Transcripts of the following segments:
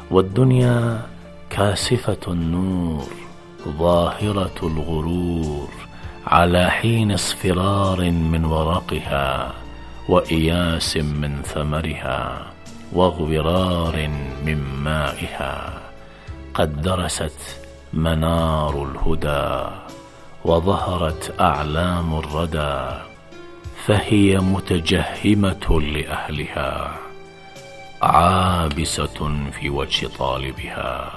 والدنيا كاسفة النور ظاهرة الغرور، على حين اصفرار من ورقها وإياس من ثمرها واغبرار من مائها. قد درست منار الهدى وظهرت أعلام الردى، فهي متجهمة لأهلها عابسة في وجه طالبها.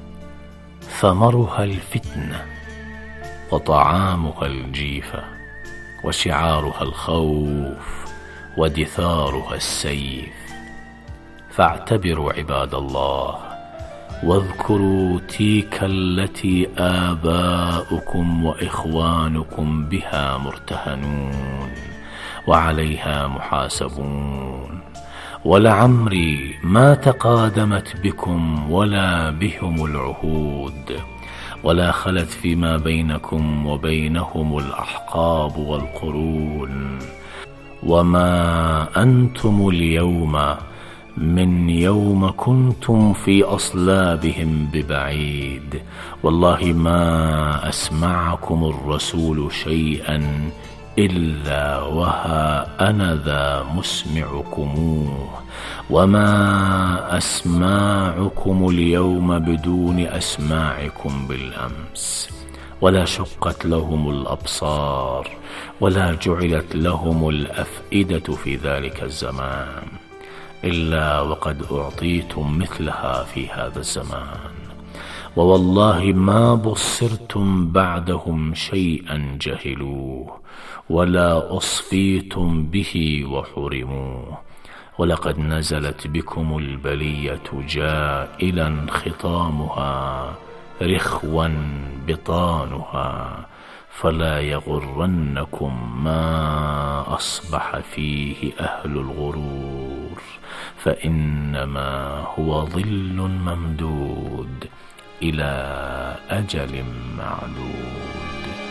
ثمرها الفتنة وطعامها الجيفة، وشعارها الخوف ودثارها السيف. فاعتبروا عباد الله واذكروا تلك التي آباؤكم وإخوانكم بها مرتهنون وعليها محاسبون، ولعمري ما تقادمت بكم ولا بهم العهود، ولا خلت فيما بينكم وبينهم الأحقاب والقرون، وما أنتم اليوم من يوم كنتم في أصلابهم ببعيد. والله ما أسمعكم الرسول شيئا إلا وها أنا ذا مسمعكموه، وما أسماعكم اليوم بدون أسماعكم بالأمس. ولا شقت لهم الأبصار ولا جعلت لهم الأفئدة في ذلك الزمان، إلا وقد أعطيتم مثلها في هذا الزمان. ووالله ما بصرتم بعدهم شيئا جهلوه، ولا أصفيتم به وحرموه. ولقد نزلت بكم البلية جائلا ختامها، رخوا بطانها، فلا يغرنكم ما أصبح فيه أهل الغرور، فإنما هو ظل ممدود إلى أجل معدود.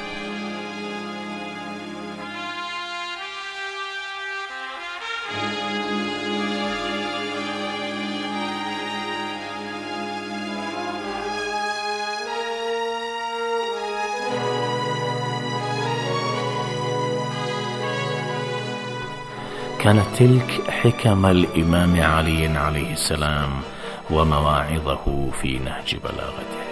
كانت تلك حكم الإمام علي عليه السلام ومواعظه في نهج بلاغته.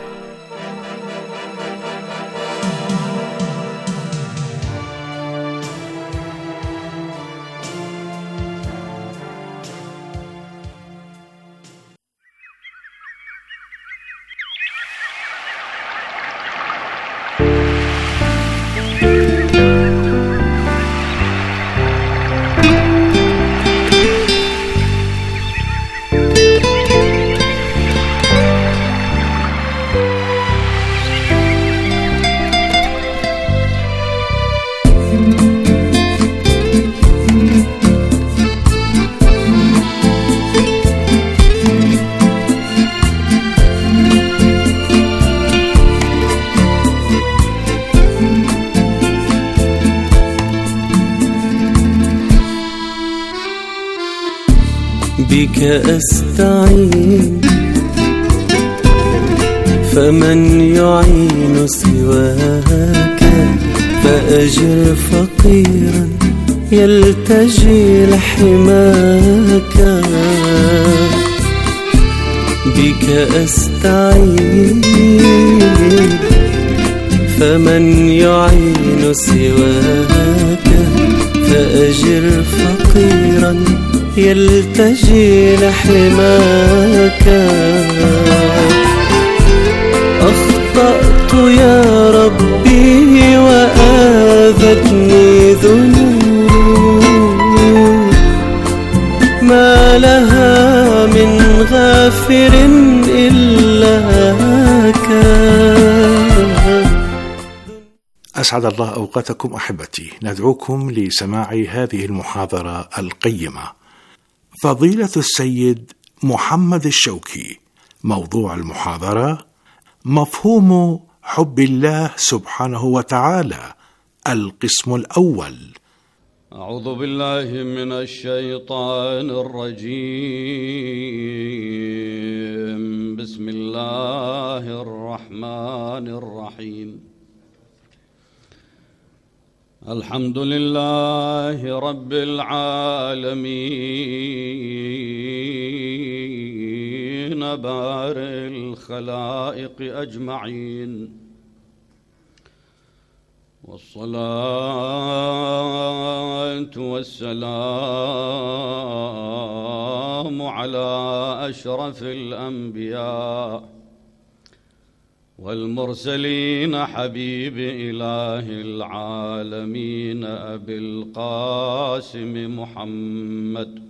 بك أستعين فمن يعين سواك، فأجر فقيرا يلتجي لحماك. بك أستعين فمن يعين سواك، فأجر فقيرا يلتجي لحماك. أخطأت يا ربي وآذتني ذنوب، ما لها من غافر إلاك. أسعد الله أوقاتكم أحبتي. ندعوكم لسماع هذه المحاضرة القيمة. فضيلة السيد محمد الشوكي. موضوع المحاضرة: مفهوم حب الله سبحانه وتعالى، القسم الأول. أعوذ بالله من الشيطان الرجيم. بسم الله الرحمن الرحيم. الحمد لله رب العالمين بارئ الخلائق أجمعين، والصلاة والسلام على أشرف الأنبياء والمرسلين حبيب إله العالمين أبي القاسم محمد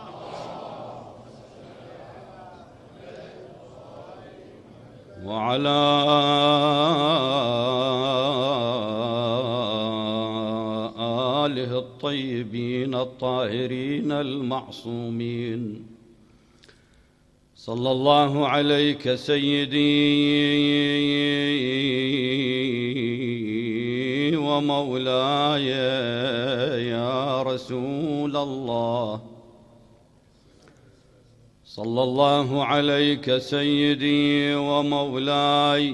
وعلى آله الطيبين الطاهرين المعصومين. صلى الله عليك سيدي ومولاي يا رسول الله. صلى الله عليك سيدي ومولاي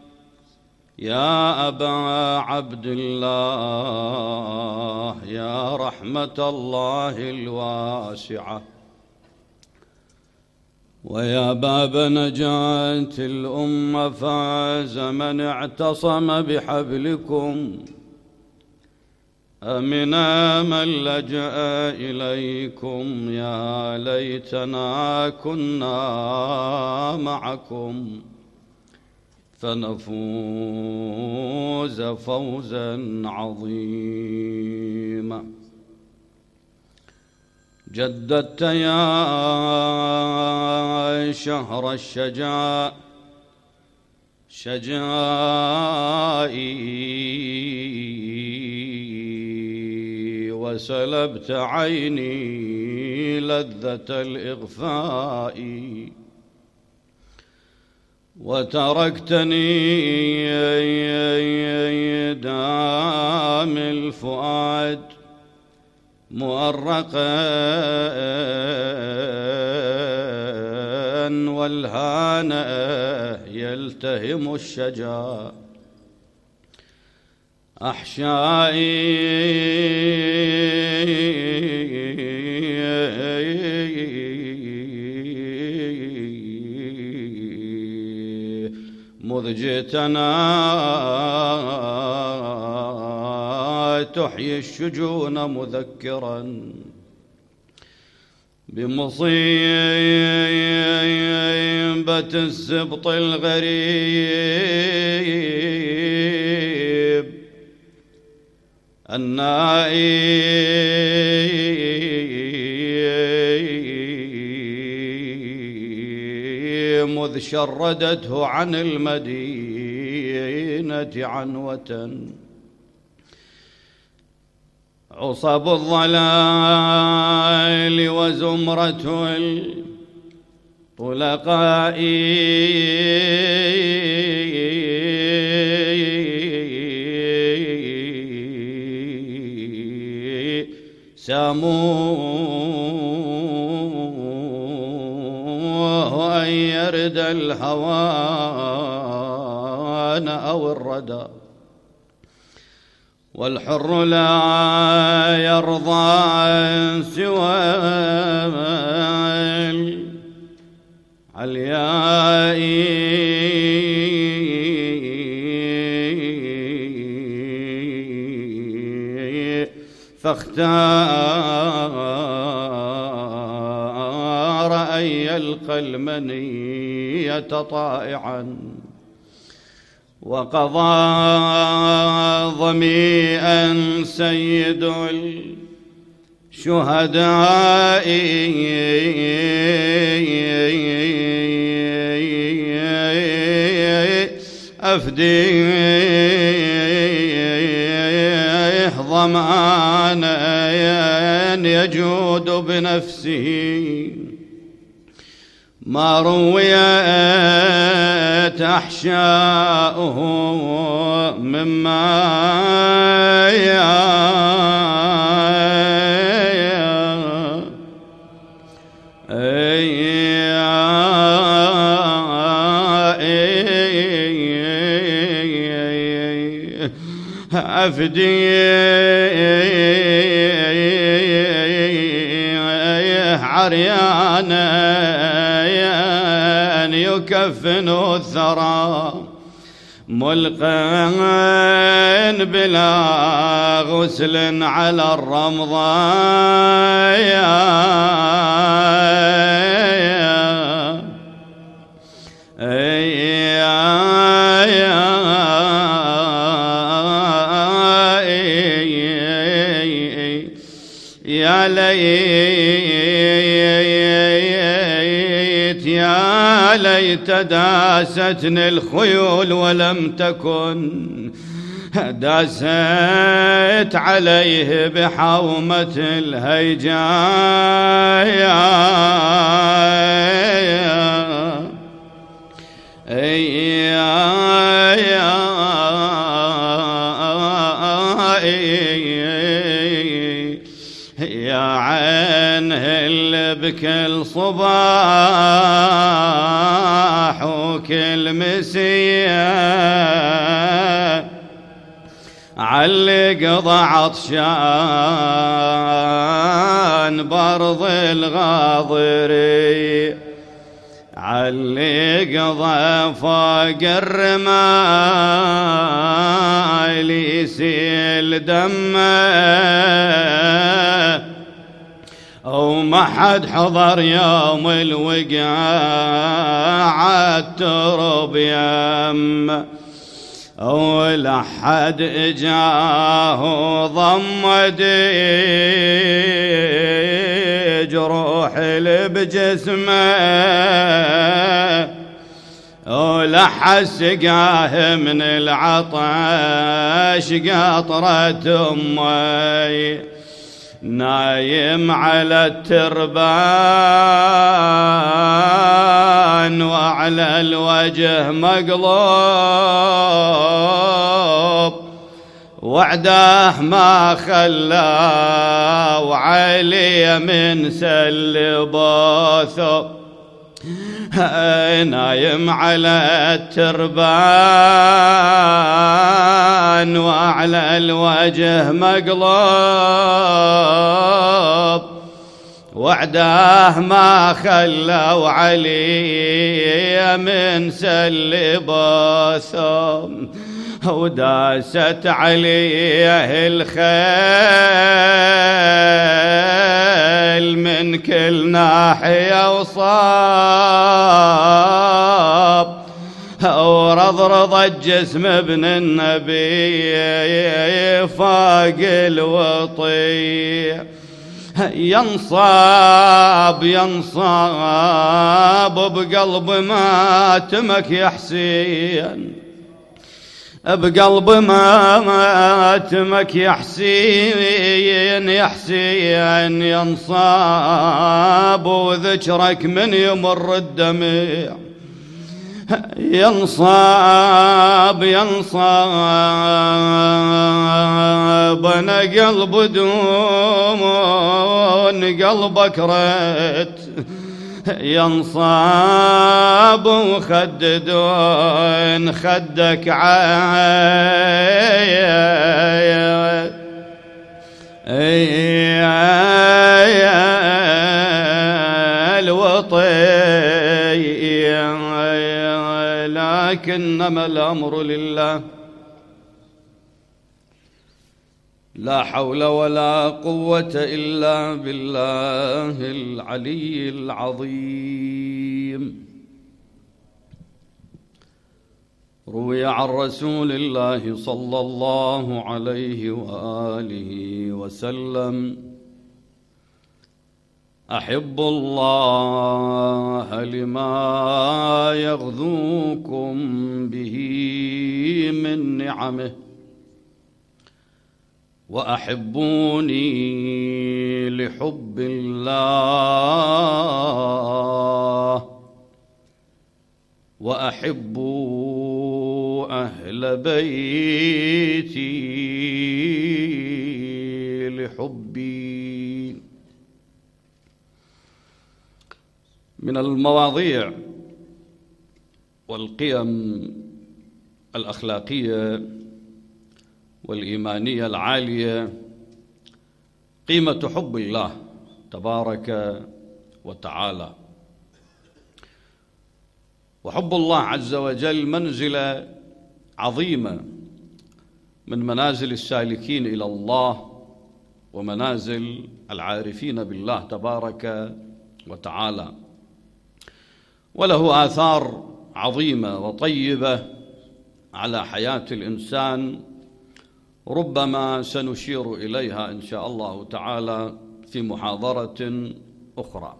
يا أبا عبد الله، يا رحمة الله الواسعة، ويا باب نجاة الأمة. فاز من اعتصم بحبلكم، أمنا من لجأ إليكم. يا ليتنا كنا معكم فنفوز فوزا عظيما. جددت يا شهر الشجاء شجائي، وسلبت عيني لذة الإغفاء، وتركتني دام الفؤاد مؤرقا، والهانئ يلتهم الشجا. أحشائي مذ جئتنا تحيي الشجون، مذكرا بمصيبة السبط الغريب النائم، مذ شردته عن المدينة عنوة. عصب الضلال وزمرة الطلقاء، ساموه أن يرد الهوان أو الردى، والحر لا يرضى سوى العلياء. فاختار أن يلقى المنية طائعا، وقضى ظميئا سيد الشهداء. أفديه ظمآنا يجود بنفسه، ما رويت أحشاؤه مما أفدي عريانا يكفن الثرى ملقا بلا غسل على الرمضاء يا ليت يا ليت داستني الخيول ولم تكن داست عليه بحومة الهيجاء يا عين اللي بكل صباح وكل مسية علق عطشان برض الغاضري علق فوق الرمال يسيل دمه وما حد حضر يوم الوقاع الترب يم ولا حد اجاه ضمد جروح اللي بجسمه ولا حس قاه من العطش قطرة أمي نايم على التربان وعلى الوجه مقلوب وعداه ما خلى وعلي من سلبوثه نايم على التربان وعلى الوجه مقلوب وعداه ما خلوا علي من سلبوثه وداست عليه الخيل من كل ناحية وصاب ورضرض الجسم ابن النبي فوق الوطي ينصاب بقلب ماتمك يا حسين بقلب ماتمك يا حسين يا حسين ينصاب وذكرك من يمر الدمع ينصاب أنا قلب دون قلبك ريت ينصاب وخددون خدك الوطي لكنما الأمر لله لا حول ولا قوة إلا بالله العلي العظيم. روي عن رسول الله صلى الله عليه وآله وسلم: أحبوا الله لما يغذوكم به من نعمه، وأحبوني لحب الله، وأحبوا أهل بيتي لحبي. من المواضيع والقيم الأخلاقية والإيمانية العالية قيمة حب الله تبارك وتعالى. وحب الله عز وجل منزلة عظيمة من منازل السالكين إلى الله ومنازل العارفين بالله تبارك وتعالى، وله آثار عظيمة وطيبة على حياة الإنسان، ربما سنشير إليها إن شاء الله تعالى في محاضرة أخرى.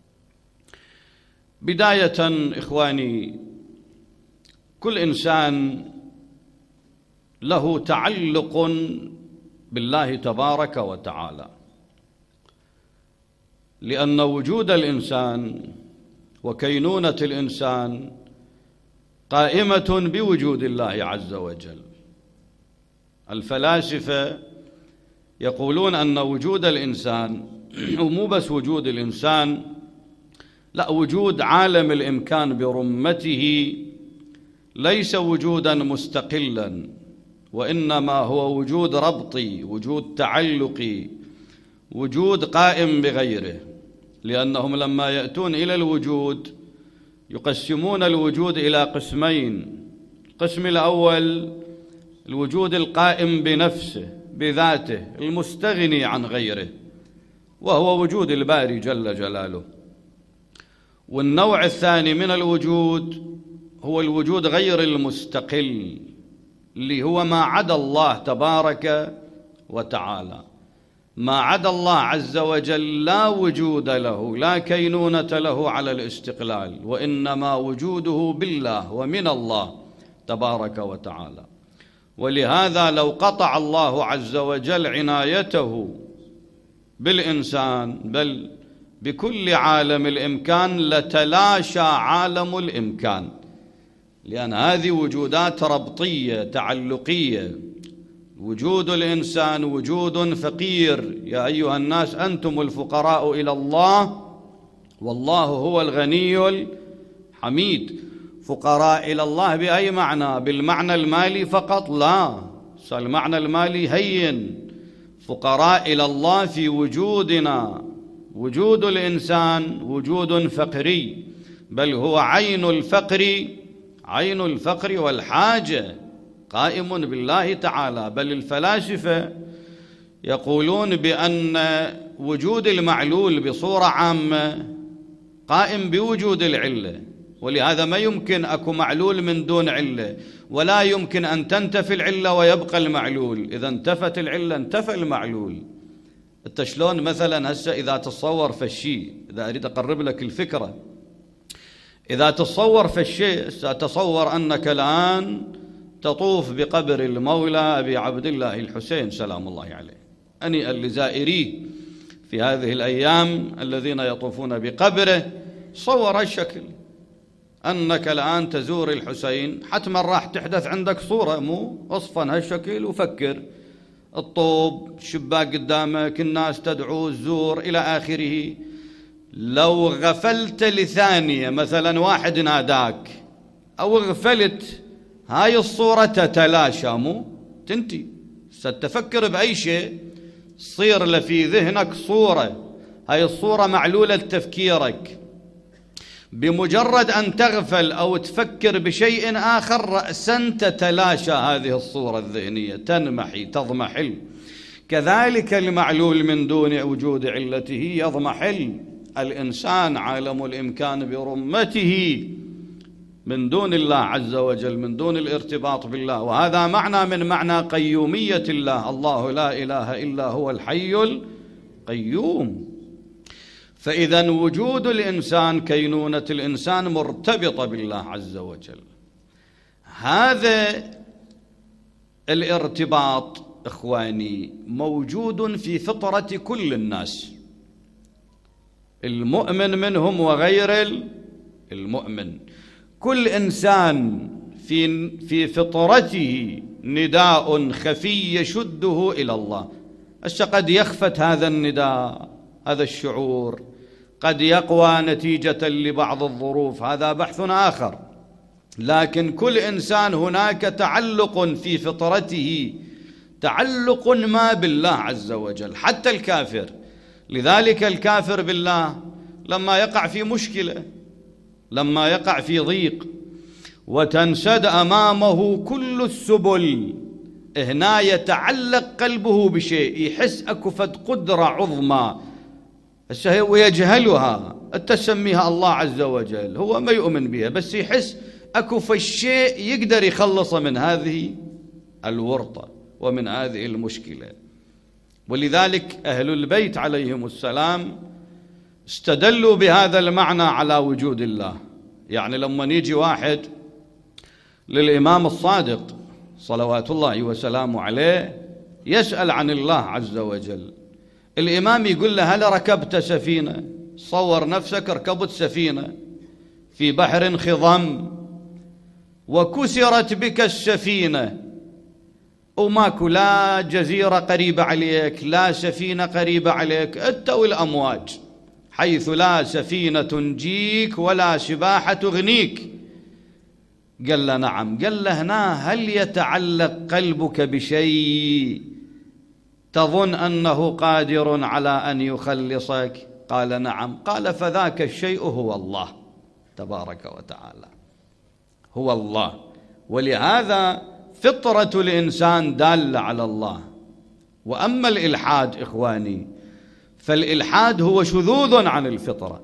بداية إخواني، كل إنسان له تعلق بالله تبارك وتعالى، لأن وجود الإنسان وكينونة الإنسان قائمة بوجود الله عز وجل. الفلاسفة يقولون أن وجود الإنسان ومو بس وجود الإنسان، لا، وجود عالم الإمكان برمته ليس وجودا مستقلا، وإنما هو وجود ربطي، وجود تعلقي، وجود قائم بغيره. لأنهم لما يأتون إلى الوجود يقسمون الوجود إلى قسمين. القسم الأول الوجود القائم بنفسه بذاته المستغني عن غيره، وهو وجود الباري جل جلاله. والنوع الثاني من الوجود هو الوجود غير المستقل، اللي هو ما عدا الله تبارك وتعالى. ما عدا الله عز وجل لا وجود له، لا كينونة له على الاستقلال، وإنما وجوده بالله ومن الله تبارك وتعالى. ولهذا لو قطع الله عز وجل عنايته بالإنسان بل بكل عالم الإمكان لتلاشى عالم الإمكان، لأن هذه وجودات ربطية تعلقية. وجود الإنسان وجود فقير، يا أيها الناس أنتم الفقراء إلى الله والله هو الغني الحميد. فقراء إلى الله بأي معنى؟ بالمعنى المالي فقط؟ لا، المعنى المالي هين. فقراء إلى الله في وجودنا. وجود الإنسان وجود فقري، بل هو عين الفقر والحاجة، قائم بالله تعالى. بل الفلاسفة يقولون بأن وجود المعلول بصورة عامة قائم بوجود العلة، ولهذا ما يمكن أكو معلول من دون علة، ولا يمكن أن تنتفي العلة ويبقى المعلول. إذا انتفت العلة انتفى المعلول. أنت شلون مثلا هسه إذا تصور في الشيء، إذا أريد أقرب لك الفكرة، إذا تصور في الشيء، ستصور أنك الآن تطوف بقبر المولى أبي عبد الله الحسين سلام الله عليه. أني لزائريه في هذه الأيام الذين يطوفون بقبره صور الشكل، أنك الآن تزور الحسين، حتما راح تحدث عندك صورة، مو أصفن هالشكل، وفكر الطوب، شباك قدامك، الناس تدعو، الزور إلى آخره. لو غفلت لثانية، مثلا واحد ناداك أو غفلت، هاي الصورة تتلاشى، مو تنتي. ستفكر بأي شيء تصير لفي ذهنك صورة، هاي الصورة معلولة تفكيرك. بمجرد أن تغفل أو تفكر بشيء آخر رأسا تتلاشى هذه الصورة الذهنية، تنمحي، تضمحل. كذلك المعلول من دون وجود علته يضمحل. الإنسان عالم الإمكان برمته من دون الله عز وجل، من دون الارتباط بالله. وهذا معنى من معنى قيومية الله. الله لا إله إلا هو الحي القيوم. فإذا وجود الإنسان، كينونة الإنسان مرتبطة بالله عز وجل. هذا الارتباط إخواني موجود في فطرة كل الناس، المؤمن منهم وغير المؤمن. كل إنسان في فطرته نداء خفي يشده إلى الله. قد يخفت هذا النداء، هذا الشعور قد يقوى نتيجة لبعض الظروف، هذا بحث آخر. لكن كل إنسان هناك تعلق في فطرته، تعلق ما بالله عز وجل، حتى الكافر. لذلك الكافر بالله لما يقع في مشكلة، لما يقع في ضيق وتنسد أمامه كل السبل، هنا يتعلق قلبه بشيء، يحس أكو فد قدرة عظمى ويجهلها، أنت تسميها الله عز وجل، هو ما يؤمن بها، بس يحس أكو فالشيء يقدر يخلص من هذه الورطة ومن هذه المشكلة. ولذلك أهل البيت عليهم السلام استدلوا بهذا المعنى على وجود الله. يعني لما يجي واحد للإمام الصادق صلوات الله وسلامه عليه يسأل عن الله عز وجل، الإمام يقول له: هل ركبت سفينة؟ صور نفسك ركبت سفينة في بحر خضم وكسرت بك السفينة، وماكو لا جزيرة قريبة عليك لا سفينة قريبة عليك، أنت والأمواج، حيث لا سفينة تنجيك ولا سباحة تغنيك. قال له: نعم. قال له: هنا هل يتعلق قلبك بشيء تظن أنه قادر على أن يخلصك؟ قال: نعم. قال: فذاك الشيء هو الله تبارك وتعالى، هو الله. ولهذا فطرة الإنسان دالة على الله. وأما الإلحاد إخواني، فالإلحاد هو شذوذ عن الفطرة،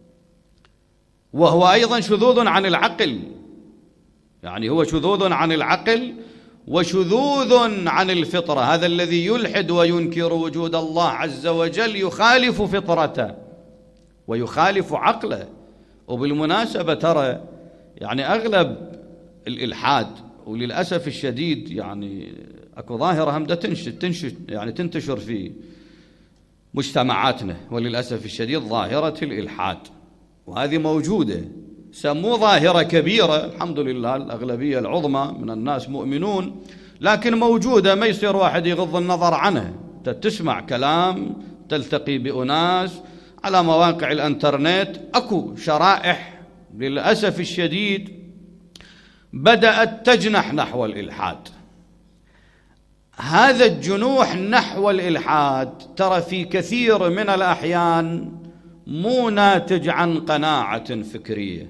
وهو أيضا شذوذ عن العقل، يعني هو شذوذ عن العقل وشذوذ عن الفطرة. هذا الذي يلحد وينكر وجود الله عز وجل يخالف فطرته ويخالف عقله. وبالمناسبة ترى يعني أغلب الإلحاد، وللأسف الشديد يعني أكو ظاهرة هم تنتشر في مجتمعاتنا، وللأسف الشديد ظاهرة الإلحاد، وهذه موجودة، سموه ظاهرة كبيرة، الحمد لله الأغلبية العظمى من الناس مؤمنون، لكن موجودة، ما يصير واحد يغض النظر عنها. تسمع كلام، تلتقي بأناس على مواقع الانترنت، أكو شرائح للأسف الشديد بدأت تجنح نحو الإلحاد. هذا الجنوح نحو الإلحاد ترى في كثير من الأحيان مو ناتج عن قناعة فكرية،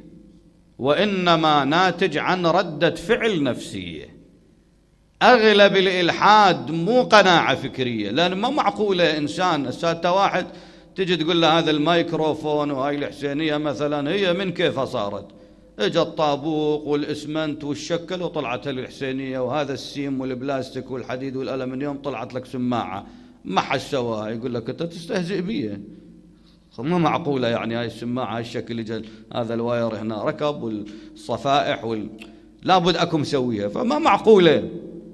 وإنما ناتج عن ردة فعل نفسية. أغلب الإلحاد مو قناعة فكرية، لأن ما معقولة إنسان السادة واحد تجي تقول له هذا الميكروفون وهاي الحسينية مثلا هي من كيف صارت؟ اجى الطابوق والإسمنت والشكل وطلعت الحسينية، وهذا السيم والبلاستيك والحديد والألمنيوم طلعت لك سماعة، ما حد سواها. يقول لك أنت تستهزئ بيه، ما معقولة يعني هاي السماعة هاي الشكل، هذا الواير هنا ركب والصفائح لابد أكو مسويها، فما معقولة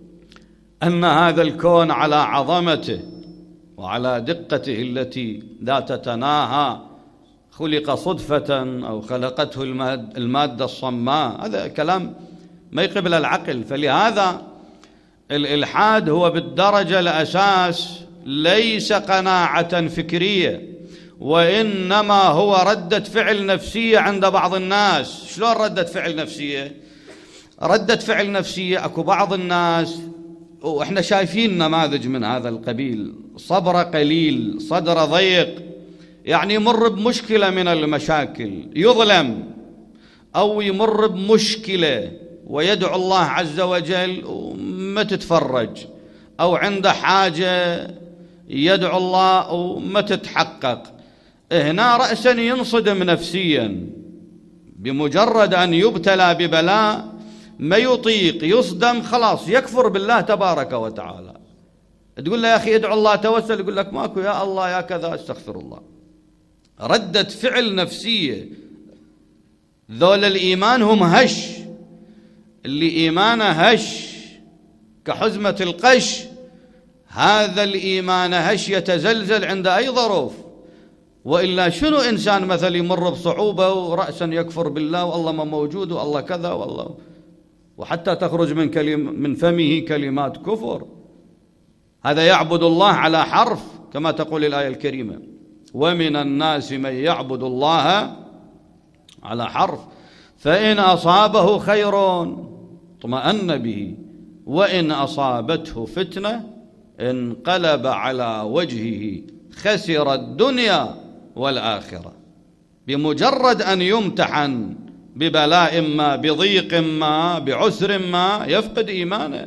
أن هذا الكون على عظمته وعلى دقته التي لا تتناهى خلق صدفة أو خلقته المادة الصماء. هذا كلام ما يقبل العقل. فلهذا الإلحاد هو بالدرجة الأساس ليس قناعة فكرية، وإنما هو ردة فعل نفسية عند بعض الناس. شلون ردة فعل نفسية؟ ردة فعل نفسية، أكو بعض الناس وإحنا شايفين نماذج من هذا القبيل، صبر قليل، صدر ضيق، يعني يمر بمشكلة من المشاكل، يظلم أو يمر بمشكلة ويدعو الله عز وجل وما تتفرج، أو عنده حاجة يدعو الله وما تتحقق، هنا رأسا ينصدم نفسيا. بمجرد أن يبتلى ببلاء ما يطيق، يصدم، خلاص يكفر بالله تبارك وتعالى. تقول له يا أخي ادعو الله توسل، يقول لك ماكو، يا الله يا كذا، استغفر الله. ردة فعل نفسية. ذول الإيمان هم هش، اللي إيمانه هش كحزمة القش، هذا الإيمان هش يتزلزل عند أي ظروف. وإلا شنو إنسان مثل يمر بصعوبة ورأسا يكفر بالله والله ما موجود والله كذا والله، وحتى تخرج من فمه كلمات كفر. هذا يعبد الله على حرف كما تقول الآية الكريمة: ومن الناس من يعبد الله على حرف فإن أصابه خير اطمأن به وإن أصابته فتنة انقلب على وجهه خسر الدنيا والآخرة. بمجرد أن يمتحن ببلاء ما، بضيق ما، بعسر ما، يفقد إيمانه.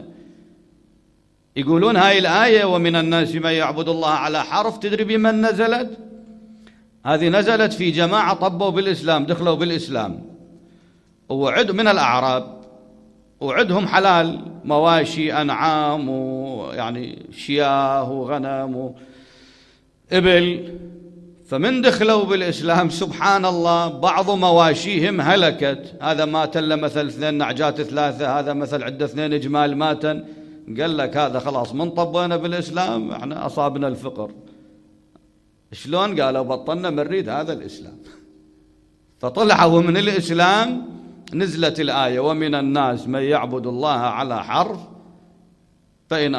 يقولون هاي الآية ومن الناس من يعبد الله على حرف، تدري بمن نزلت؟ هذه نزلت في جماعة طبوا بالإسلام، دخلوا بالإسلام وعد من الأعراب، وعدهم حلال، مواشي، أنعام، ويعني شياه وغنم وإبل. فمن دخلوا بالإسلام سبحان الله بعض مواشيهم هلكت، هذا مات له مثل 2 نعجات 3، هذا مثل عنده 2 جمال ماتا. قال لك هذا خلاص من طبينا بالإسلام احنا أصابنا الفقر. شلون؟ قالوا بطلنا نريد هذا الإسلام. فطلعوا من الإسلام، نزلت الآية ومن الناس من يعبد الله على حرف فإن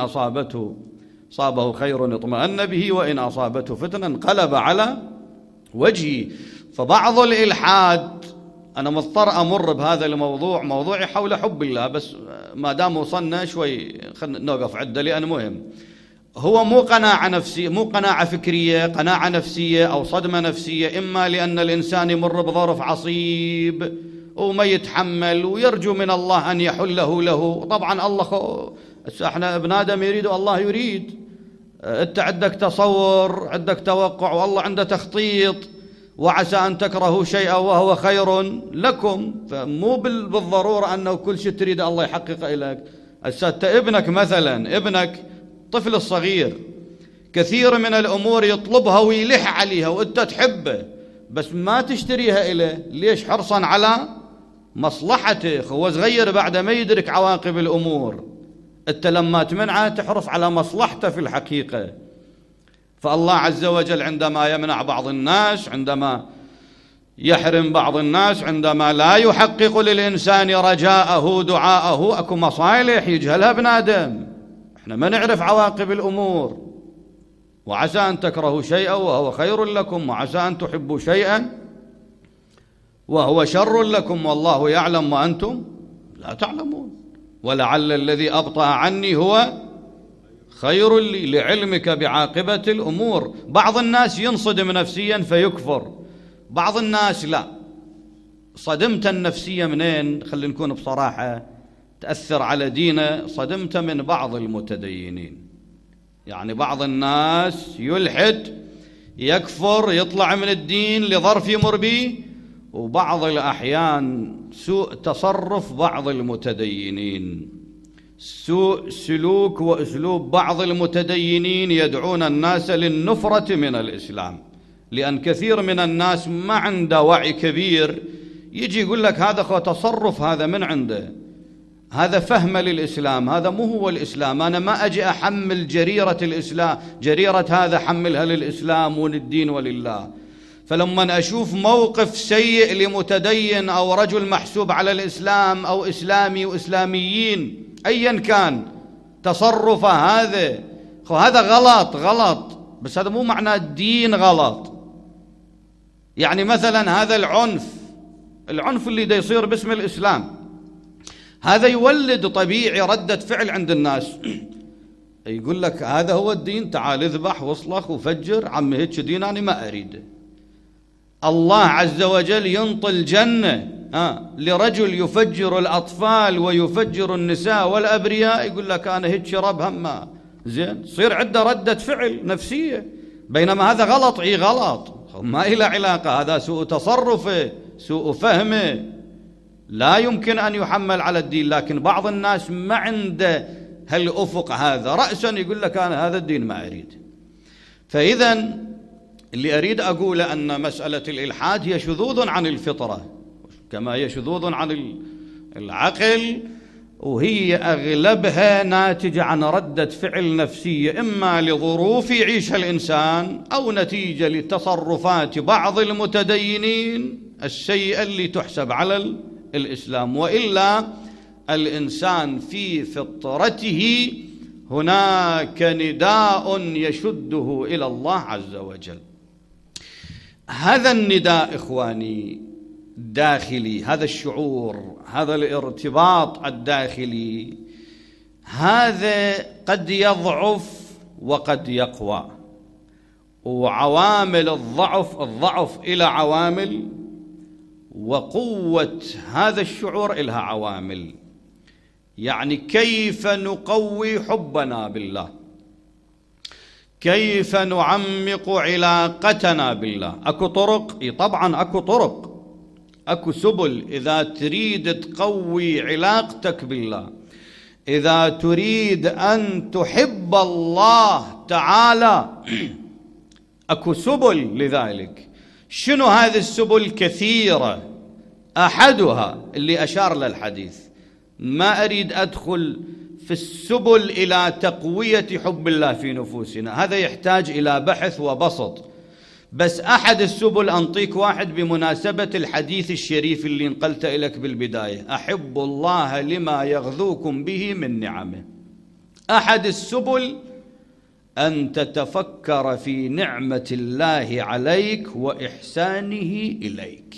أصابه خير اطمأن به وإن أصابته فتنة انقلب على وجهه. فبعض الإلحاد، أنا مضطر أمر بهذا الموضوع، موضوعي حول حب الله، بس ما دام وصلنا شوي خلنا نوقف عدة لأن مهم. هو مو قناعة نفسية، مو قناعة فكرية، قناعة نفسية أو صدمة نفسية، إما لأن الإنسان يمر بظرف عصيب وما يتحمل ويرجو من الله أن يحله له. طبعا الله احنا ابن آدم يريد والله يريد، أنت عندك تصور، عندك توقع، والله عنده تخطيط، وعسى أن تكرهوا شيئا وهو خير لكم. فمو بالضرورة أنه كل شيء تريد الله يحقق لك. ابنك مثلا، ابنك طفل الصغير كثير من الأمور يطلبها ويلح عليها وأنت تحبه، بس ما تشتريها إليه. ليش؟ حرصا على مصلحته. هو صغير بعد ما يدرك عواقب الأمور، أنت لما تمنعه تحرص على مصلحته في الحقيقة. فالله عز وجل عندما يمنع بعض الناس، عندما يحرم بعض الناس، عندما لا يحقق للإنسان رجاءه دعاءه، أكو مصالح يجهلها ابن آدم، احنا ما نعرف عواقب الأمور. وعسى أن تكرهوا شيئا وهو خير لكم، وعسى أن تحبوا شيئا وهو شر لكم، والله يعلم وأنتم لا تعلمون. ولعل الذي أبطأ عني هو خير لي لعلمك بعاقبة الأمور. بعض الناس ينصدم نفسيا فيكفر، بعض الناس لا. صدمت النفسية منين؟ خلينا نكون بصراحة، تأثر على دينه. صدمت من بعض المتدينين، يعني بعض الناس يلحد، يكفر، يطلع من الدين لظرف يمر به. وبعض الأحيان سوء تصرف بعض المتدينين، سوء سلوك وأسلوب بعض المتدينين يدعون الناس للنفرة من الإسلام. لأن كثير من الناس ما عنده وعي كبير، يجي يقول لك هذا تصرف، هذا من عنده، هذا فهم للإسلام، هذا مو هو الإسلام. أنا ما أجي أحمل جريرة الإسلام، جريرة هذا حملها للإسلام وللدين ولله. فلما أشوف موقف سيء لمتدين أو رجل محسوب على الإسلام أو إسلامي وإسلاميين أيا كان تصرفه، هذا غلط، بس هذا مو معناه الدين غلط. يعني مثلا هذا العنف اللي دا يصير باسم الإسلام، هذا يولد طبيعي ردة فعل عند الناس. يقول لك هذا هو الدين، تعال اذبح واصلخ وفجر، عمي هيك دين أنا ما أريده. الله عز وجل ينطي الجنة لرجل يفجر الأطفال ويفجر النساء والأبرياء، يقول لك أنا هيك شرب هما زين، صير عنده ردة فعل نفسية. بينما هذا غلط، غلط ما إلى علاقة، هذا سوء تصرفه، سوء فهمه، لا يمكن أن يحمل على الدين. لكن بعض الناس ما عنده هالأفق هذا، رأسا يقول لك أنا هذا الدين ما أريد. فإذا اللي أريد أقوله أن مسألة الإلحاد هي شذوذ عن الفطرة، كما هي شذوذ عن العقل، وهي أغلبها ناتجة عن ردة فعل نفسية، إما لظروف يعيشها الإنسان أو نتيجة لتصرفات بعض المتدينين السيئة اللي تحسب على الإسلام. وإلا الإنسان في فطرته هناك نداء يشده إلى الله عز وجل. هذا النداء إخواني داخلي، هذا الشعور، هذا الارتباط الداخلي، هذا قد يضعف وقد يقوى. وعوامل الضعف إلى عوامل، وقوة هذا الشعور إلها عوامل. يعني كيف نقوي حبنا بالله، كيف نعمق علاقتنا بالله. أكو طرق؟ طبعا أكو طرق، أكو سبل. إذا تريد تقوي علاقتك بالله، إذا تريد أن تحب الله تعالى، أكو سبل لذلك. شنو هذه السبل؟ كثيرة. أحدها اللي أشار للحديث، ما أريد أدخل في السبل إلى تقوية حب الله في نفوسنا، هذا يحتاج إلى بحث وبسط. بس أحد السبل أنطيك واحد بمناسبة الحديث الشريف اللي نقلت إليك بالبداية: أحب الله لما يغذوكم به من نعمه. أحد السبل أن تتفكر في نعمة الله عليك وإحسانه إليك.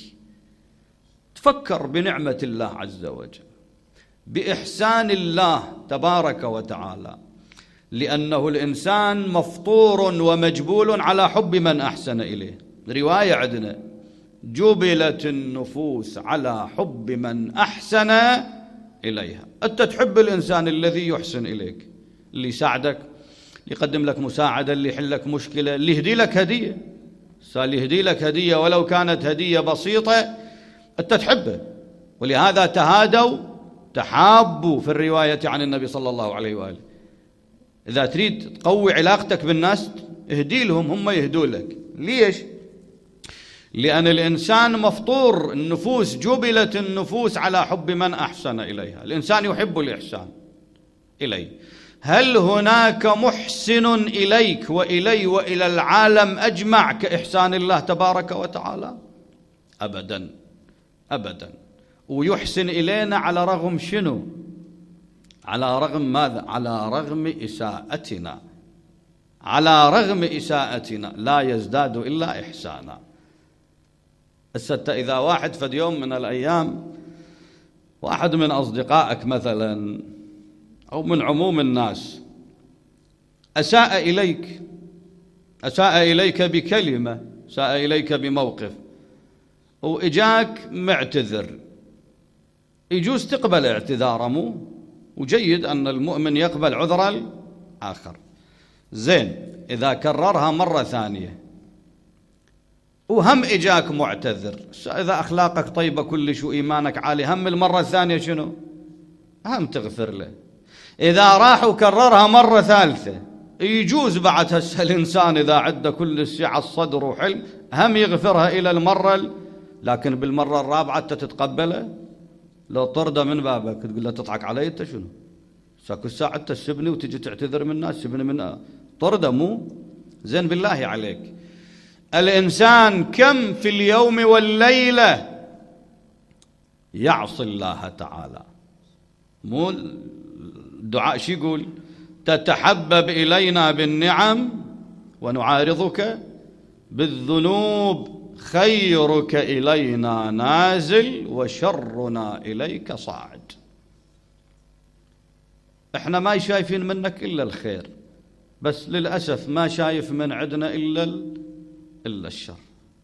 تفكر بنعمة الله عز وجل، بإحسان الله تبارك وتعالى، لأنه الإنسان مفطور ومجبول على حب من أحسن إليه. رواية عندنا: جبلت النفوس على حب من أحسن إليها. أنت تحب الإنسان الذي يحسن إليك، اللي يساعدك، اللي يقدم لك مساعدة، اللي يحل لك مشكلة، اللي يهدي لك هدية. اللي يهدي لك هدية ولو كانت هدية بسيطة أنت تحبه. ولهذا تهادوا تحابوا في الرواية عن النبي صلى الله عليه وآله. إذا تريد تقوي علاقتك بالناس اهدي لهم، هم يهدوا لك. ليش؟ لأن الإنسان مفطور، النفوس جبلت النفوس على حب من أحسن إليها. الإنسان يحب الإحسان إليه. هل هناك محسن إليك وإلي وإلى العالم أجمع كإحسان الله تبارك وتعالى؟ أبدا أبدا. ويحسن إلينا على رغم شنو؟ على رغم ماذا؟ على رغم إساءتنا، على رغم إساءتنا لا يزداد إلا إحسانا. إذا واحد فد يوم من الأيام، واحد من أصدقائك مثلا أو من عموم الناس أساء إليك بكلمة، أساء إليك بموقف، وإجاك معتذر، يجوز تقبل اعتذاره، مو وجيد أن المؤمن يقبل عذر الآخر. زين، إذا كررها مرة ثانية وهم إجاك معتذر، إذا أخلاقك طيبة كلش وإيمانك عالي، هم المرة الثانية شنو؟ هم تغفر له. إذا راح وكررها مرة ثالثة، يجوز بعد هسه الإنسان إذا عنده كل السعة الصدر وحلم هم يغفرها إلى المرة، لكن بالمرة الرابعة أنت تتقبله؟ لو طرده من بابك تقول له تضحك علي أنت شنو؟ كل ساعة أنت تسبني وتجي تعتذر من الناس، سبني من طرده، مو زين. بالله عليك، الإنسان كم في اليوم والليلة يعصي الله تعالى؟ مو الدعاء شو يقول؟ تتحبب إلينا بالنعم ونعارضك بالذنوب، خيرك إلينا نازل وشرنا إليك صاعد. احنا ما شايفين منك إلا الخير، بس للأسف ما شايف من عندنا إلا الشر.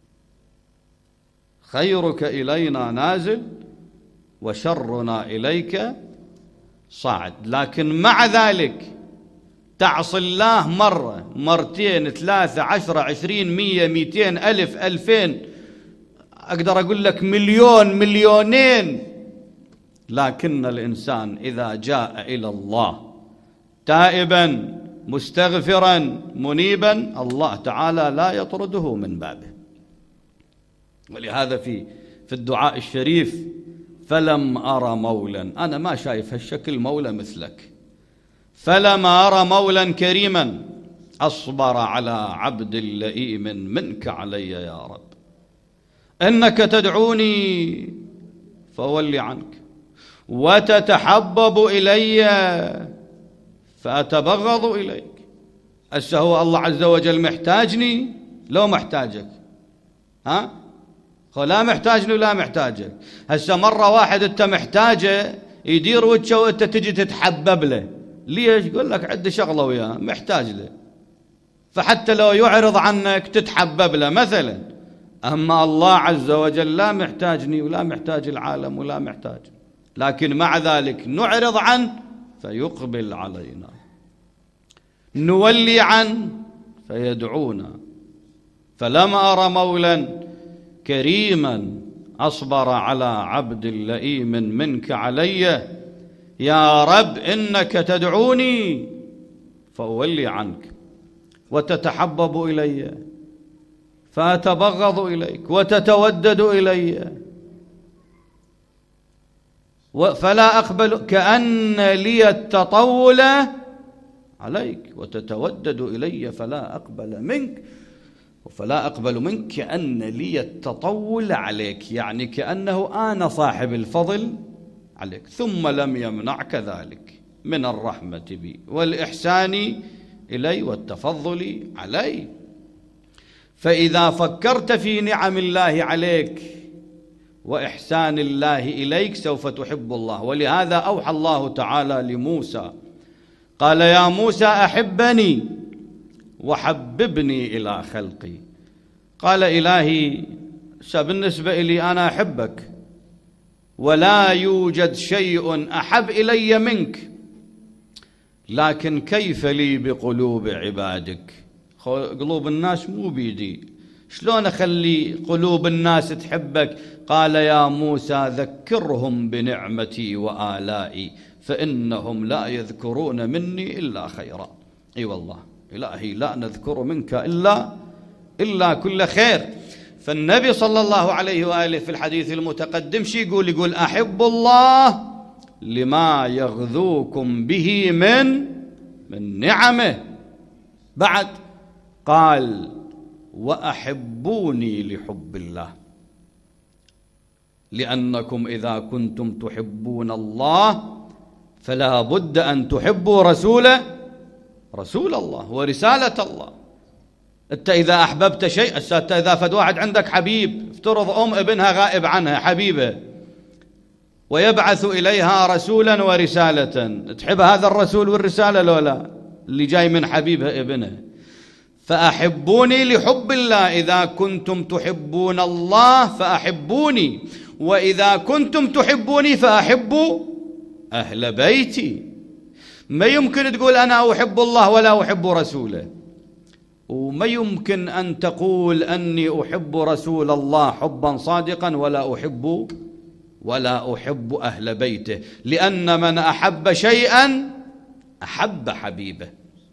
خيرك إلينا نازل وشرنا إليك صاعد. لكن مع ذلك تعصي الله مرة، مرتين، 3، 10، 20، 100، 200، 1000، 2000، أقدر أقول لك 1,000,000، 2,000,000. لكن الإنسان إذا جاء إلى الله تائبا مستغفرا منيبا، الله تعالى لا يطرده من بابه. ولهذا في الدعاء الشريف: فلم أرى مولا، أنا ما شايف هالشكل مولى مثلك، فلم أرى مولا كريما أصبر على عبد لئيم منك علي يا رب. إنك تدعوني فأولي عنك، وتتحبب إلي فأتبغض إليك. هسه هو الله عز وجل محتاجني لو محتاجك؟ لا محتاجني ولا محتاجك. هسه مرة واحد أنت محتاجه يدير وجهه وأنت تجي تتحبب له، ليش؟ يقول لك عندي شغلة وياه، محتاج له، فحتى لو يعرض عنك تتحبب له مثلا. أما الله عز وجل لا محتاجني ولا محتاج العالم ولا محتاج، لكن مع ذلك نعرض عنه فيقبل علينا، نولي عنه فيدعونا. فلم أر مولا كريما أصبر على عبد لئيم منك علي، يا رب إنك تدعوني فأولي عنك وتتحبب إلي فأتبغض إليك وتتودد إلي فلا أقبل، كأن لي التطول عليك وتتودد إلي فلا أقبل منك وفلا أقبل منك، كأن لي التطول عليك، يعني كأنه أنا صاحب الفضل عليك. ثم لم يمنعك ذلك من الرحمة بي والإحسان إلي والتفضل علي. فإذا فكرت في نعم الله عليك وإحسان الله إليك سوف تحب الله. ولهذا أوحى الله تعالى لموسى قال يا موسى أحبني وحببني إلى خلقي. قال إلهي بالنسبة إلي أنا أحبك ولا يوجد شيء أحب إلي منك، لكن كيف لي بقلوب عبادك؟ قلوب الناس مو بيدي، شلون أخلي قلوب الناس تحبك؟ قال يا موسى ذكرهم بنعمتي وآلائي فإنهم لا يذكرون مني إلا خيرا. أي والله إلهي لا نذكر منك إلا كل خير. فالنبي صلى الله عليه وآله في الحديث المتقدم شي يقول أحب الله لما يغذوكم به من نعمه. بعد قال وأحبوني لحب الله، لأنكم إذا كنتم تحبون الله فلا بد أن تحبوا رسول الله ورسالة الله. أنت إذا أحببت شيء، إذا فد واحد عندك حبيب، افترض ابنها غائب عنها حبيبة ويبعث إليها رسولا ورسالة، تحب هذا الرسول والرسالة لو لا اللي جاي من حبيبها ابنها؟ فأحبوني لحب الله، إذا كنتم تحبون الله فأحبوني، وإذا كنتم تحبوني فأحبوا أهل بيتي. ما يمكن تقول أنا أحب الله ولا أحب رسوله، وما يمكن أن تقول أني أحب رسول الله حبا صادقا ولا أحب أهل بيته، لأن من أحب شيئا أحب حبيبه.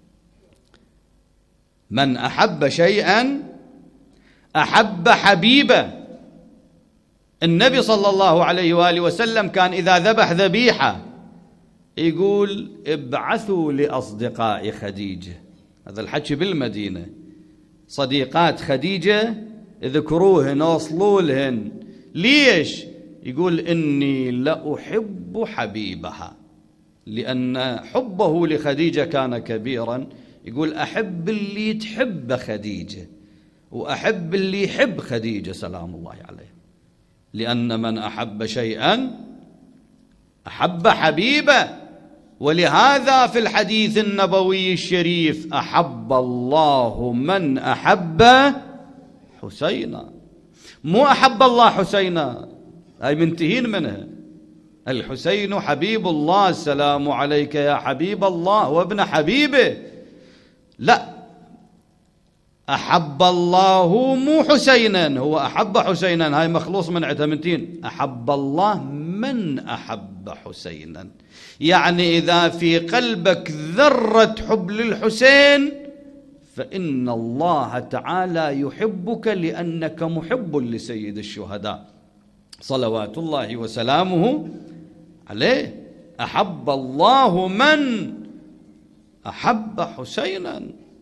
من أحب شيئا أحب حبيبه. النبي صلى الله عليه وآله وسلم كان إذا ذبح ذبيحة يقول ابعثوا لأصدقاء خديجة، هذا الحكي بالمدينة، صديقات خديجة اذكروهن وصلوا لهن. ليش؟ يقول إني لأحب حبيبها، لأن حبه لخديجة كان كبيرا. يقول أحب اللي تحب خديجة وأحب اللي يحب خديجة سلام الله عليه، لأن من أحب شيئا أحب حبيبه. ولهذا في الحديث النبوي الشريف أحب الله من أحب حسينا، مو أحب الله حسينا هاي منتهين منها، الحسين حبيب الله، السلام عليك يا حبيب الله وابن حبيبه. لا، أحب الله مو حسينا، هو أحب حسينا هاي مخلوص من عتمتين، أحب الله من أحب حسينا، يعني إذا في قلبك ذرة حب للحسين فإن الله تعالى يحبك لأنك محب لسيد الشهداء صلوات الله وسلامه عليه. أحب الله من أحب حسينا.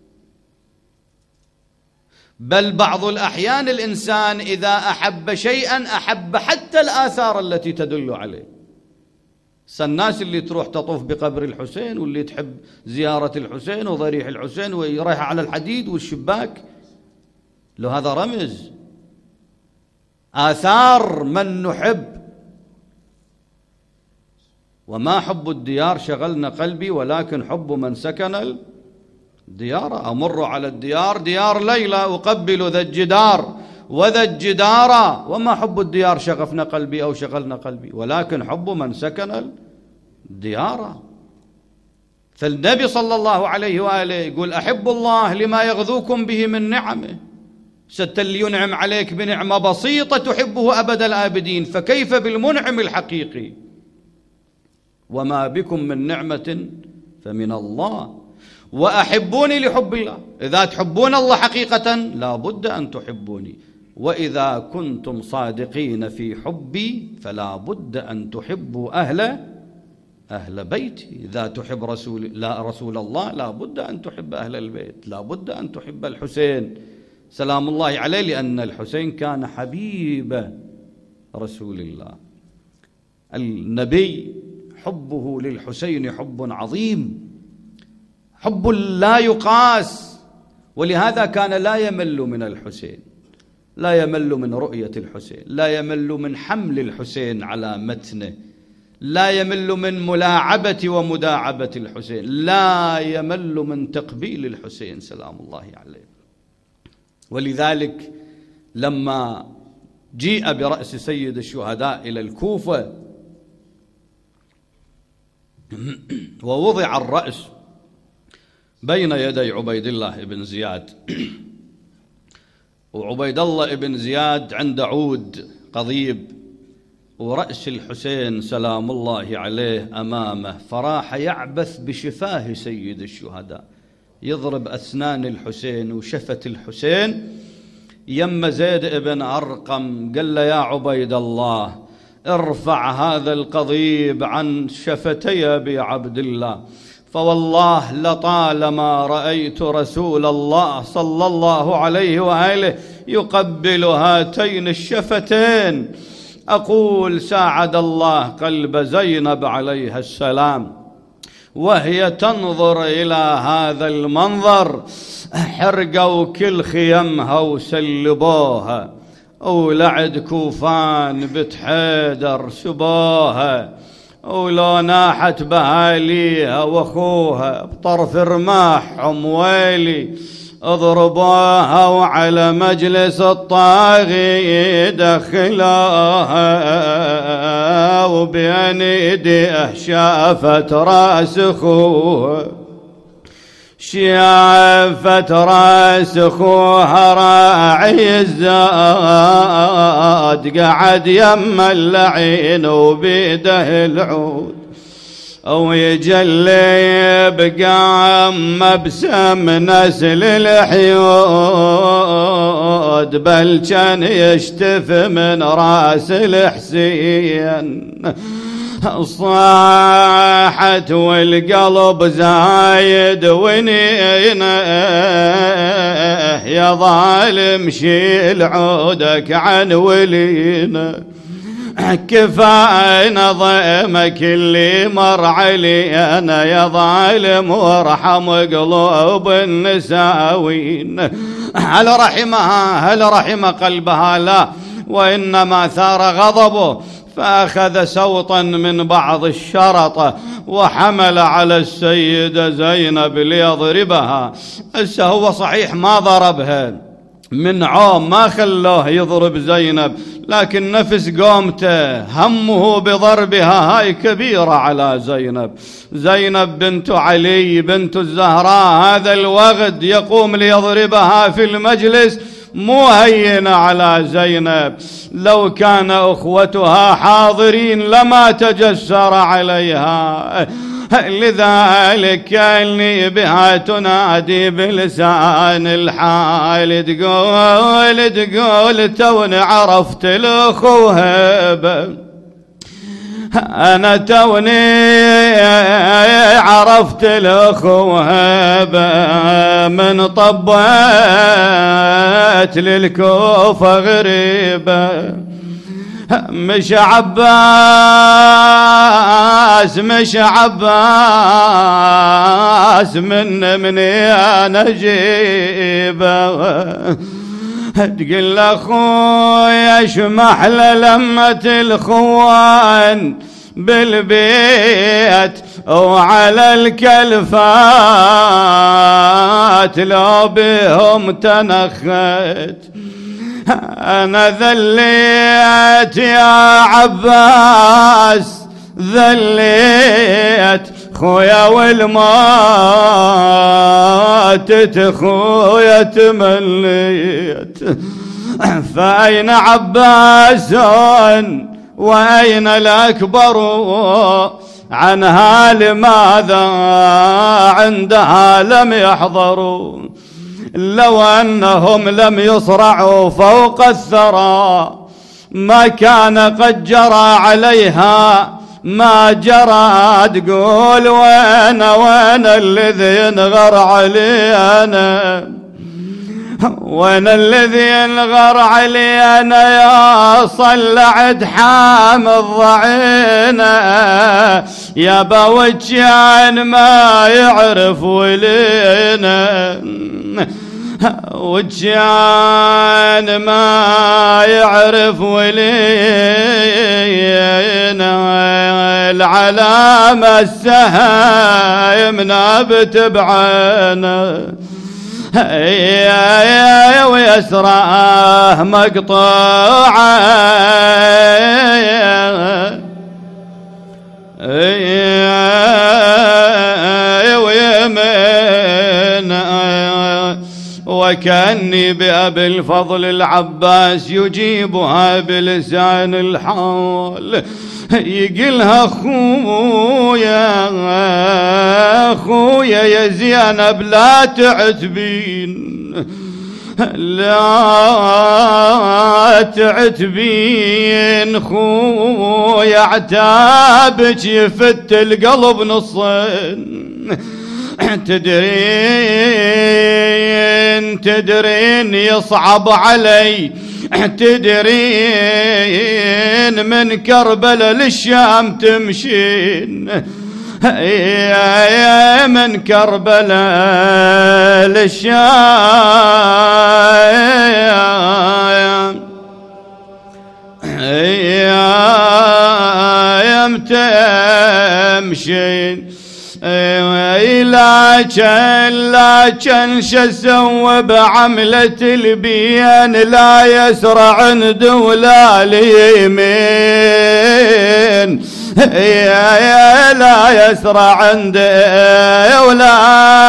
بل بعض الأحيان الإنسان إذا أحب شيئا أحب حتى الآثار التي تدل عليه. الناس اللي تروح تطوف بقبر الحسين واللي تحب زيارة الحسين وضريح الحسين ويريح على الحديد والشباك، لو هذا رمز آثار من نحب. وما حب الديار شغلنا قلبي ولكن حب من سكن ديار، أمر على الديار، ديار ليلى أقبل ذا الجدار وذا الجدار، وما حب الديار شغفنا قلبي أو شغلنا قلبي، ولكن حب من سكن الديار. فالنبي صلى الله عليه وآله يقول أحب الله لما يغذوكم به من نعمه، ست اللي ينعم عليك بنعمة بسيطة تحبه أبد الآبدين، فكيف بالمنعم الحقيقي؟ وما بكم من نعمة فمن الله، وأحبوني لحب الله. إذا تحبون الله حقيقة لا بد أن تحبوني، وإذا كنتم صادقين في حبي فلا بد أن تحبوا أهل بيتي. إذا تحب رسول الله لا بد أن تحب أهل البيت، لا بد أن تحب الحسين سلام الله عليه، لأن الحسين كان حبيب رسول الله. النبي حبه للحسين حب عظيم، حب لا يقاس، ولهذا كان لا يمل من الحسين، لا يمل من رؤية الحسين، لا يمل من حمل الحسين على متنه، لا يمل من ملاعبة ومداعبة الحسين، لا يمل من تقبيل الحسين سلام الله عليه. ولذلك لما جيء برأس سيد الشهداء إلى الكوفة ووضع الرأس بين يدي عبيد الله بن زياد، وعبيد الله بن زياد عنده عود قضيب، ورأس الحسين سلام الله عليه أمامه، فراح يعبث بشفاه سيد الشهداء، يضرب أسنان الحسين وشفة الحسين. يم زيد بن أرقم قال له يا عبيد الله ارفع هذا القضيب عن شفتي أبي عبد الله، فوالله لطالما رأيت رسول الله صلى الله عليه وآله يقبل هاتين الشفتين، أقول ساعد الله قلب زينب عليها السلام وهي تنظر إلى هذا المنظر، حرقوا كل خيمها وسلبوها، ولعد كوفان بنت حيدر سبوها، ولو ناحت بهاليها واخوها بطرف رماحهم ويلي اضربوها، وعلى مجلس الطاغي دخلوها، وبين ايديه شافت راس اخوها، شافت راس اخوها راعي الزاد قعد يم اللعين وبيده العود، ويجلي بقام مبسم نسل الحيود، بل كان يشتف من راس الحسين، صاحت والقلب زايد ونينه، يا ظالم شيل عودك عن ولينا، كفاية نظامك اللي مر علينا يا ظالم، وارحم قلوب النساوين. هل رحمها هل رحم قلبها؟ لا، وإنما ثار غضبه، فأخذ سوطا من بعض الشرطة وحمل على السيدة زينب ليضربها. هو صحيح ما ضربها من عوم، ما خلوه يضرب زينب، لكن نفس قومته همه بضربها هاي كبيرة على زينب. زينب بنت علي بنت الزهراء، هذا الوغد يقوم ليضربها في المجلس، مو هينة على زينب. لو كان أخوتها حاضرين لما تجسر عليها، لذلك كأني بها تنادي بلسان الحال، تقول توني عرفت الأخو هبة، أنا توني عرفت الأخو هبة، من طبت للكوفة غريبة، مش عباس مني أنا جيبه، تقول لأخويا اشمح للمة الخوان، بالبيت وعلى الكلفات لو بهم تنخت. أنا ذليت يا عباس ذليت خويا والماتت خويا تمليت. فأين عباس وأين الأكبر عنها لماذا عندها لم يحضروا؟ لو أنهم لم يصرعوا فوق الثرى ما كان قد جرى عليها ما جرى. تقول وين الذي ينغر علي أنا؟ وين الذي ينغر علي أنا يا صلعت حامض ضعينه يا بوجان ما يعرف ولينا وجان ما يعرف ولينا العلامة السهايم نابت بعينه ويسراه مقطوعة ويمين وكأني بأبي الفضل العباس يجيبها بلسان الحال يقلها خويا يا زينب لا تعتبين لا تعتبين خويا عتابك يفت القلب نصين. تدرين يصعب علي تدرين من كربلاء للشام تمشين من كربلاء للشام تمشين. لكن شسوى بعملة البيان لا يسرع عند ولا اليمين لا يسرع عند ولا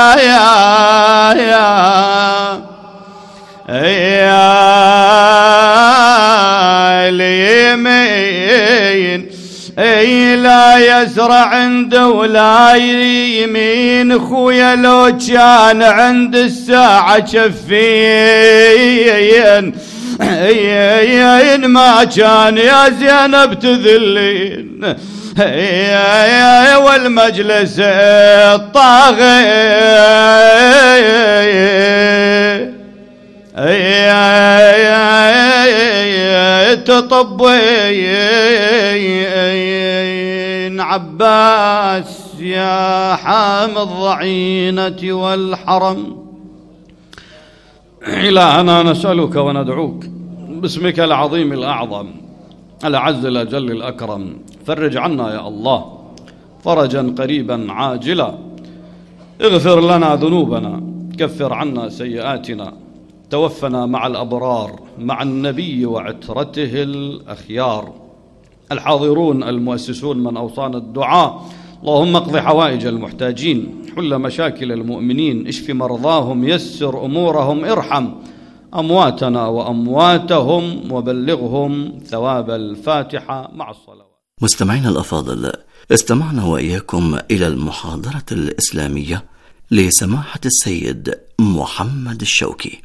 اليمين لا يسرع عند ولا يمين. خويا لو كان عند الساعة شفين ما كان يا زينب تذلين والمجلس الطاغي تطبين عباس يا حامي الضعينة والحرم. إلهنا نسألك وندعوك باسمك العظيم الأعظم الأعز الأجل الأكرم فرج عنا يا الله فرجا قريبا عاجلا. اغفر لنا ذنوبنا كفر عنا سيئاتنا توفنا مع الأبرار مع النبي وعترته الأخيار. الحاضرون المؤسسون من أوصانا الدعاء اللهم اقض حوائج المحتاجين حل مشاكل المؤمنين اشف مرضاهم يسر أمورهم ارحم أمواتنا وأمواتهم وبلغهم ثواب الفاتحة مع الصلوات. مستمعينا الأفاضل استمعنا وإياكم إلى المحاضرة الإسلامية لسماحة السيد محمد الشوكي.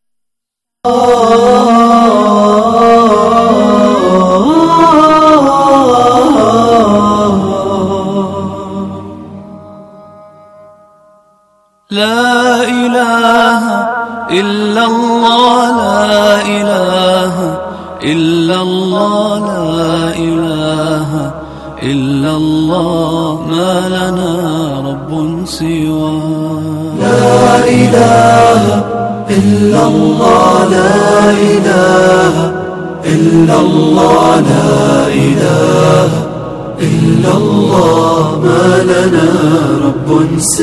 لا إله إلا الله لا إله إلا الله لا إله إلا الله ما لنا رب سواه. لا إله إلا الله لا إله إلا الله لا إله إلا الله ما لنا رب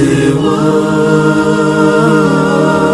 سواه.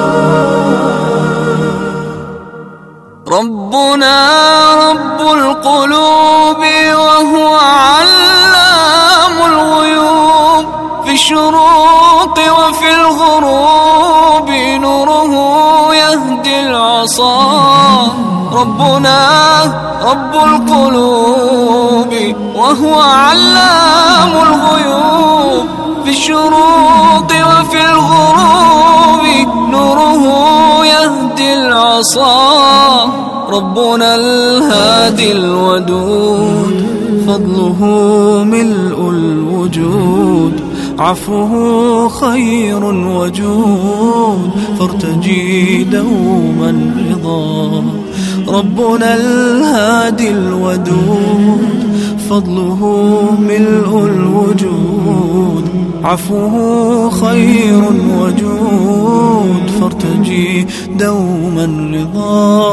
ربنا رب القلوب وهو علام الغيوب، في الشروق وفي الغروب نوره يهدي العصا. ربنا رب القلوب وهو علام الغيوب، في الشروق وفي الغروب نوره يهدي العصا. ربنا الهادي الودود، فضله ملء الوجود، عفوه خير وجود، فارتجي دوما رضا. ربنا الهادي الودود، فضله ملء الوجود، عفوه خير وجود، فارتجي دوما رضا.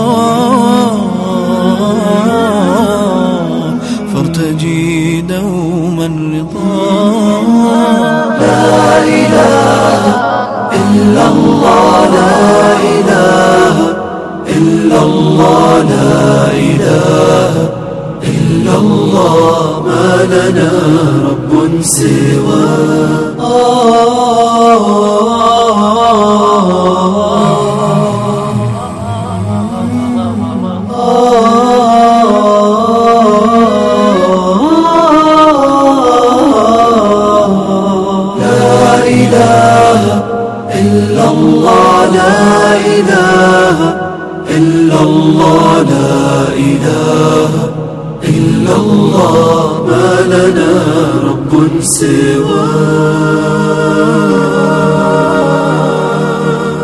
فارتجي دوما رضا. لا إله إلا الله، لا إله إلا الله، لا إله إلا الله ما لنا رب سواه. لا إله إلا الله، لا إله إلا الله، لا إله إلا الله ما لنا رب سواه.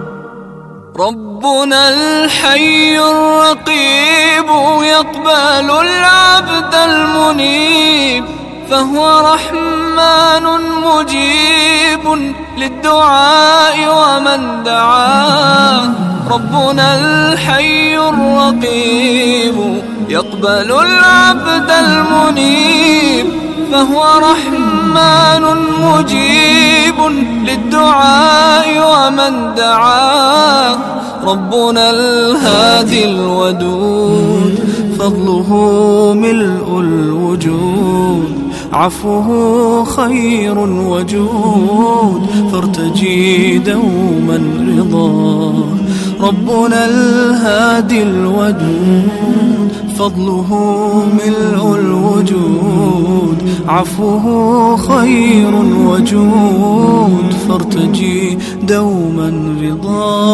ربنا الحي الرقيب يقبل العبد المنيب، فهو رحمن مجيب للدعاء ومن دعاه. ربنا الحي الرقيب يقبل العبد المنيب، فهو رحمن مجيب للدعاء ومن دعاه. ربنا الهادي الودود، فضله ملء الوجود، عفوه خير وجود، فارتجي دوما رضا. ربنا الهادي الودود، فضله ملء الوجود، عفوه خير وجود، فارتجي دوما رضا.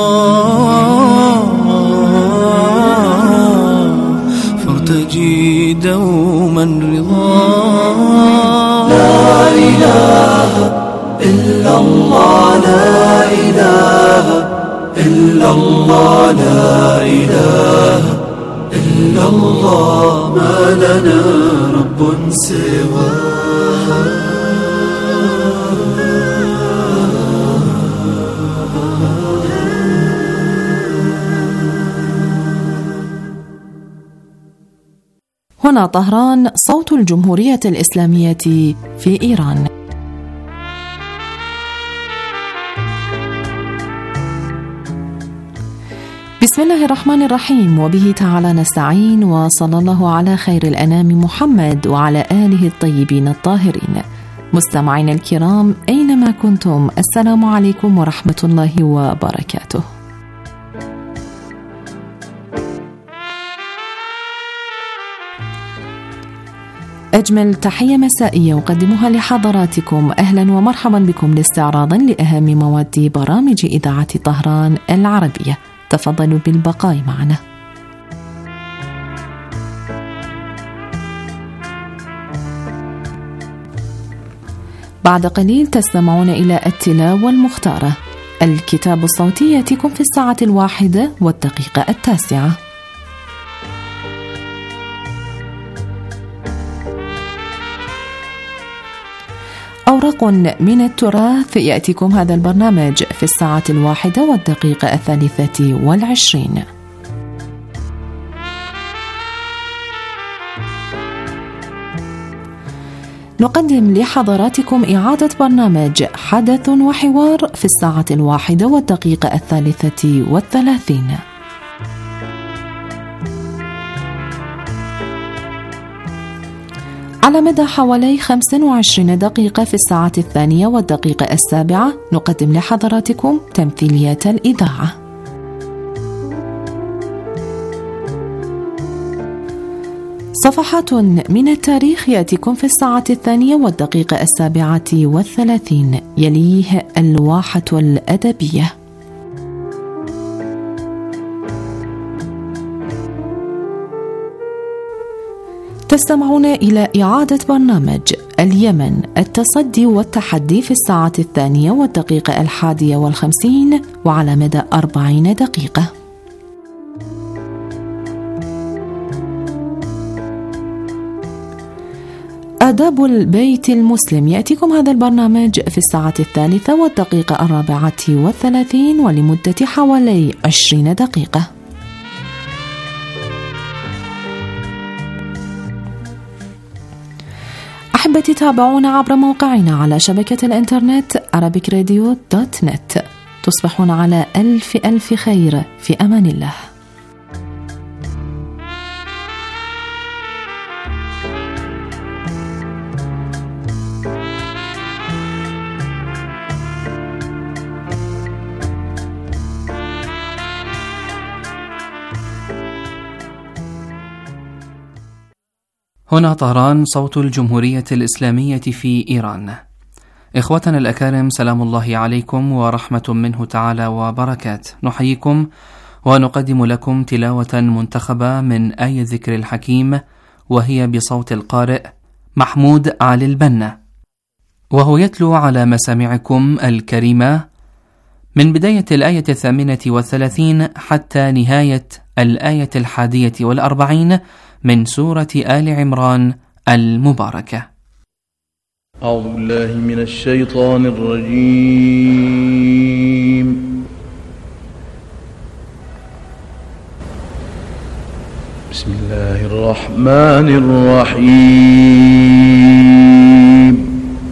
فارتجي دوما رضا. لا إله إلا الله، لا إله إلا الله، لا إله إلا الله ما لنا رب سواه. هنا طهران، صوت الجمهورية الإسلامية في إيران. بسم الله الرحمن الرحيم، وبه تعالى نستعين، وصلى الله على خير الأنام محمد وعلى آله الطيبين الطاهرين. مستمعين الكرام أينما كنتم، السلام عليكم ورحمة الله وبركاته. أجمل تحية مسائية أقدمها لحضراتكم، أهلا ومرحبا بكم لاستعراض لأهم مواد برامج إذاعة طهران العربية. تفضلوا بالبقاء معنا. بعد قليل تستمعون إلى التلاوة المختارة، الكتاب الصوتي يأتيكم في 1:09. أوراق من التراث يأتيكم هذا البرنامج في 1:23. نقدم لحضراتكم إعادة برنامج حدث وحوار في 1:33. على مدى حوالي 25 دقيقة في 2:07 نقدم لحضراتكم تمثيليات الإذاعة. صفحات من التاريخ يأتيكم في 2:37. يليه الواحة الأدبية. تستمعون إلى إعادة برنامج اليمن التصدي والتحدي في 2:51 وعلى مدى 40 دقيقة. آداب البيت المسلم يأتيكم هذا البرنامج في 2:34 ولمدة حوالي 20 دقيقة. أحبتي تابعونا عبر موقعنا على شبكة الإنترنت arabicradio.net. تصبحون على ألف خير، في أمان الله. هنا طهران، صوت الجمهورية الإسلامية في إيران. إخوتنا الأكارم، سلام الله عليكم ورحمة منه تعالى وبركاته. نحييكم ونقدم لكم تلاوة منتخبة من آية ذكر الحكيم، وهي بصوت القارئ محمود علي البنا، وهو يتلو على مسامعكم الكريمة من بداية الآية 38 حتى نهاية الآية 41 من سورة آل عمران المباركة. أعوذ بالله من الشيطان الرجيم. بسم الله الرحمن الرحيم.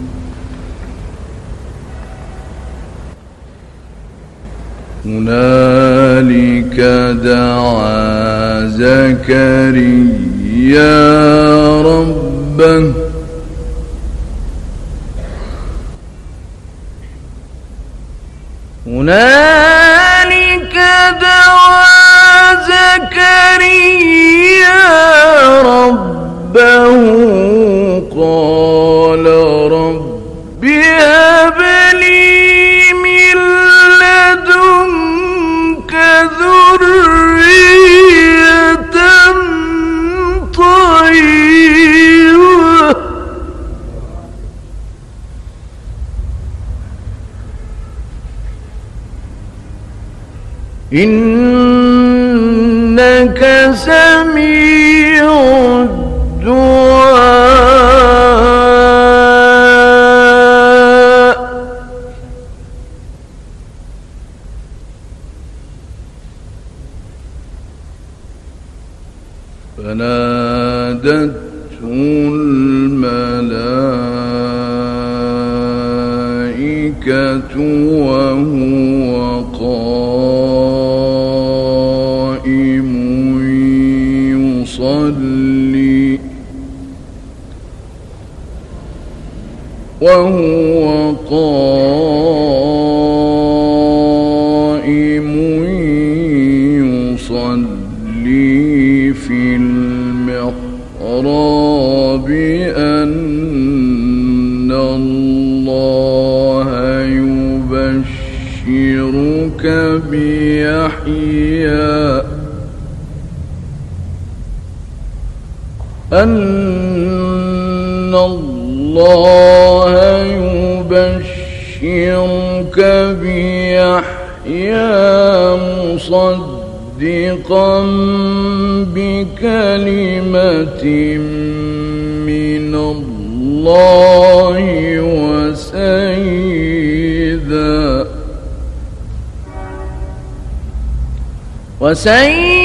هنالك دعا زكريا ربه هنالك دعا زكريا ربه قال رب هب لي من لدنك ذرية طيبة إنك سميع الدعاء. فنادته الملائكة وهو قائم يصلي في المحراب أن الله يبشرك بيحيى أن الله يبشرك بيحيى مصدقا بكلمة من الله وسيدا